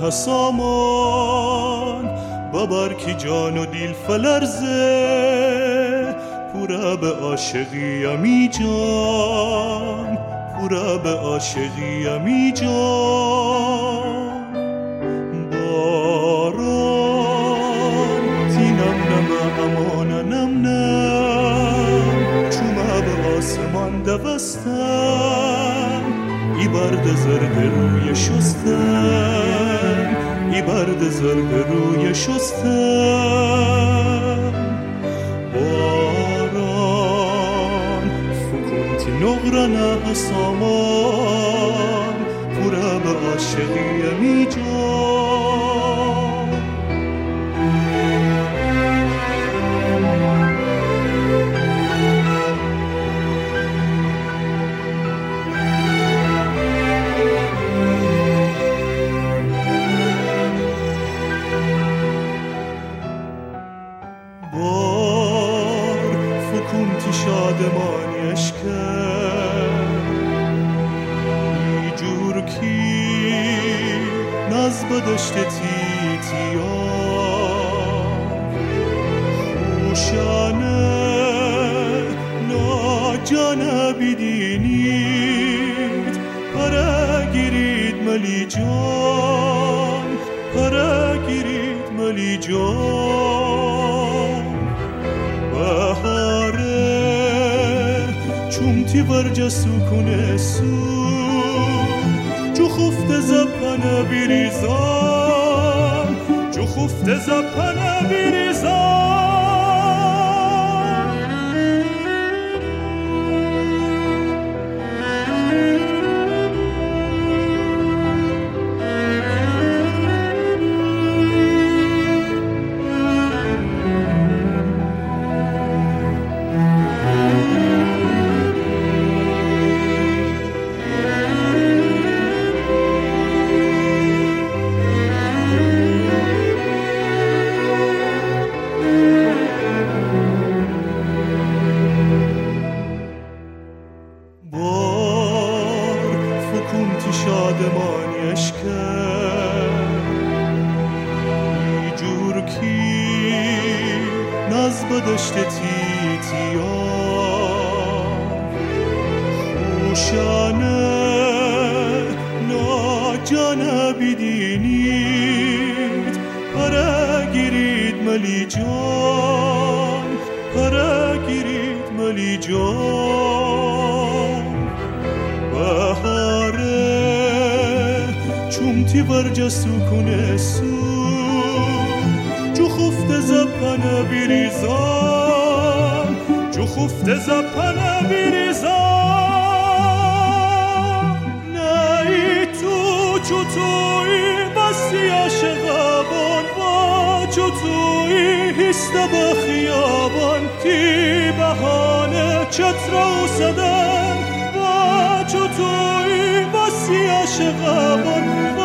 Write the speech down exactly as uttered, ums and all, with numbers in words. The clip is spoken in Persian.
حسامان ببر کی جان و دیل فلرزه پورا به عاشقی امی جان پورا به عاشقی امی جان باران تینم نم امان نم نم چوما به آسمان دوستم ای برد زرد روی شستم ای برد زرد روی شستم باران فکونتی نغرنا حسامان پورا به عاشقی امی جان شادمانی اشکر ای جور کی ناز بدشت تیتیان خوشانه ناجانه بیدینید پره گیرید ملی جان پره گیرید ملی جان چومتی ورجا سکونه سو جو خفت زپنه بیریزان جو خفت زپنه بیریزان شادمانی اشکر ای جور کی ناز بدشت تیتیان خوشانه ناجانه بیدینید پره گیرید ملی جان پره گیرید ملی جان چومتی ورجا سکونه سو جو خفت زپنه بیریزان جو خفت زپنه بیریزان نهی تو چو توی بسی عاشقابان و چو توی هست بخیابان تی بهانه چتر و صدن و چو توی بسی عاشقابان